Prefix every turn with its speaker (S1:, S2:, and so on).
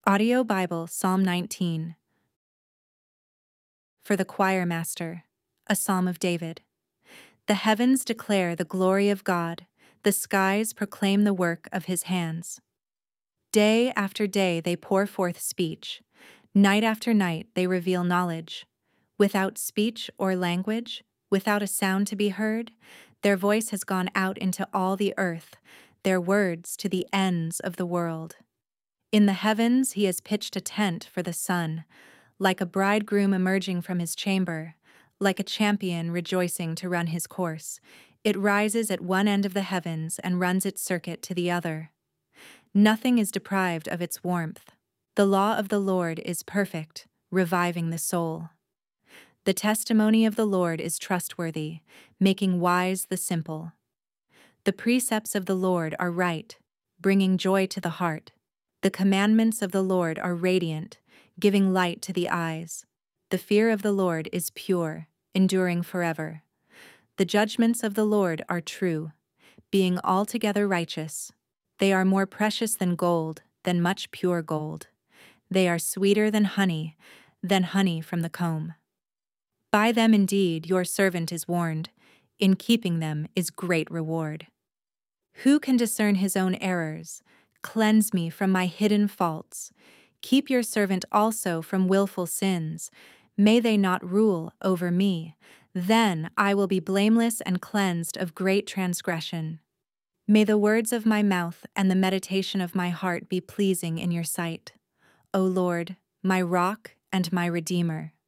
S1: Audio Bible, Psalm 19. For the choir master, a psalm of David. The heavens declare the glory of God, the skies proclaim the work of his hands. Day after day they pour forth speech, night after night they reveal knowledge. Without speech or language, without a sound to be heard, their voice has gone out into all the earth, their words to the ends of the world. In the heavens he has pitched a tent for the sun, like a bridegroom emerging from his chamber, like a champion rejoicing to run his course. It rises at one end of the heavens and runs its circuit to the other. Nothing is deprived of its warmth. The law of the Lord is perfect, reviving the soul. The testimony of the Lord is trustworthy, making wise the simple. The precepts of the Lord are right, bringing joy to the heart. The commandments of the Lord are radiant, giving light to the eyes. The fear of the Lord is pure, enduring forever. The judgments of the Lord are true, being altogether righteous. They are more precious than gold, than much pure gold. They are sweeter than honey from the comb. By them indeed your servant is warned. In keeping them is great reward. Who can discern his own errors? Cleanse me from my hidden faults. Keep your servant also from willful sins. May they not rule over me. Then I will be blameless and cleansed of great transgression. May the words of my mouth and the meditation of my heart be pleasing in your sight, O Lord, my rock and my redeemer.